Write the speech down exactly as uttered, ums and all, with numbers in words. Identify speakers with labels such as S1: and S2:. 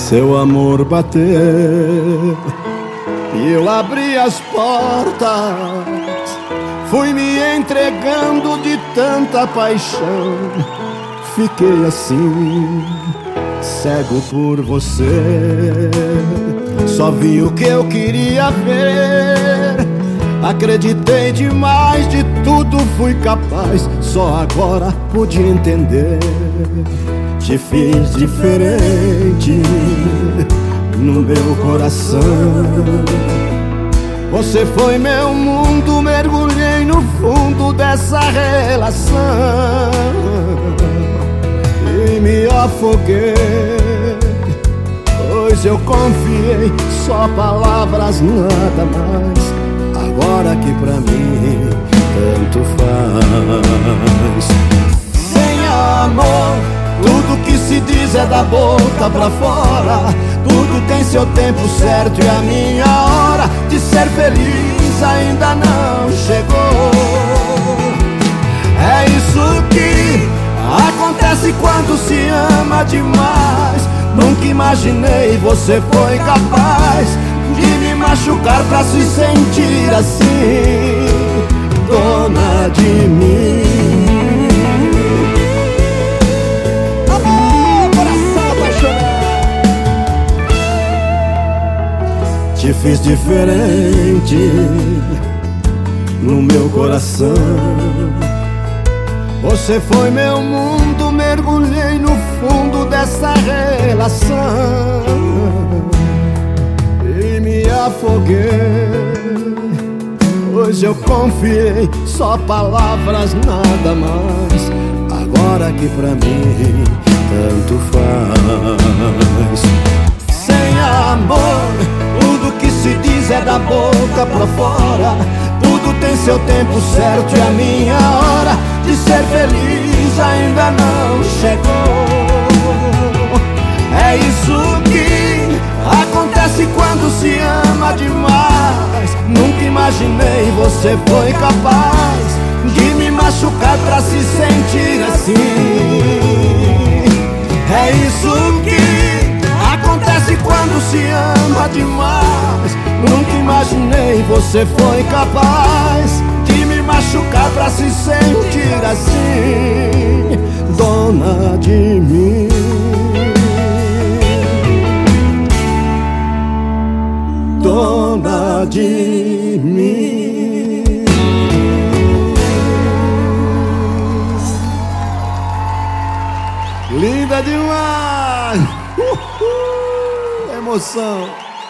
S1: Seu amor bateu e eu abri as portas. Fui me entregando de tanta paixão. Fiquei assim, cego por você. Só vi o que eu queria ver. Acreditei demais, de tudo fui capaz. Só agora pude entender. Te fiz diferente no meu coração. Você foi meu mundo, mergulhei no fundo dessa relação e me afoguei, pois eu confiei, só palavras, nada mais. Agora que pra mim tanto faz. Sem amor, tudo que se diz é da boca pra fora. Tudo tem seu tempo certo e a minha hora de ser feliz ainda não chegou. É isso que acontece quando se ama demais. Nunca imaginei você foi capaz de me machucar pra se sentir assim, dona de mim. Te fiz diferente no meu coração. Você foi meu mundo, mergulhei no fundo dessa relação e me afoguei, pois eu confiei, só palavras, nada mais. Agora que pra mim tanto faz. Sem amor, tudo que se diz é da boca pra fora. Tudo tem seu tempo certo e a minha hora de ser feliz ainda não chegou. É isso que acontece quando se ama demais. Nunca imaginei você foi capaz de me machucar pra se sentir assim. É isso que acontece quando se ama demais. Nunca imaginei você foi capaz de me machucar pra se sentir assim, dona de mim. Dona de mim. Linda demais! Uhul! Emoção!